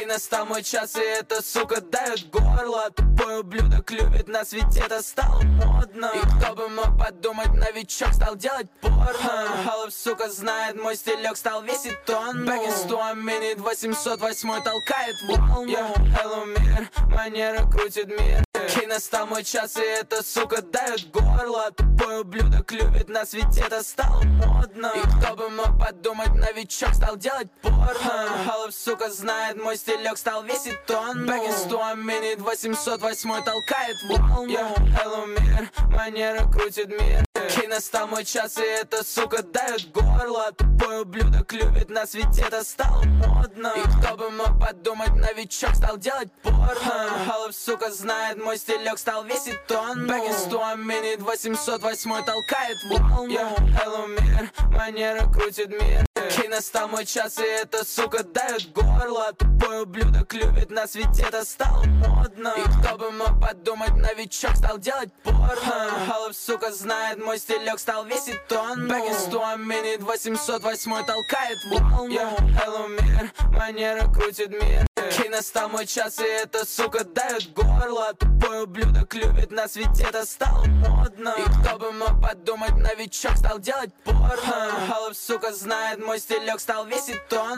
настал мой час, и эта сука дает горло. Тупой ублюдок любит нас, ведь это стало модно. И кто бы мог подумать, новичок стал делать порно. Холоп, сука, знает мой стилек, стал весить тонну. Бэкинсту, минит 808 толкает волну. Hello, мир, манера крутит мир. И настал мой час, и эта сука дает горло. Тупой ублюдок любит нас, ведь это стало модно. И кто бы мог подумать, новичок стал делать порно. Холоп, сука, знает мой стилек, стал весить тонну. Бэкинсту, минит 808 толкает волну. Hello, мир, манера крутит мир. И настал мой час, и эта сука дает горло. Тупой ублюдок любит нас, ведь это стало модно. И кто бы мог подумать, новичок стал делать порно. Холоп, сука, знает мой стилек, стал весить тонну. Бэкинсту, минит 808 толкает волну. Hello, мир, манера крутит мир. И настал мой час, и эта сука дает горло. Тупой ублюдок любит нас, ведь это стало модно. И кто бы мог подумать, новичок стал делать порно. Холоп, сука, знает мой стилек, стал весить тонну. Бэкинсту, минит 808 толкает волну. Hello, мир, манера крутит мир. И настал мой час, и эта сука дает горло. Тупой ублюдок любит нас, ведь это стало модно. И кто бы мог подумать, новичок стал делать порно. Холоп, сука, знает мой стилек, стал весить тонну.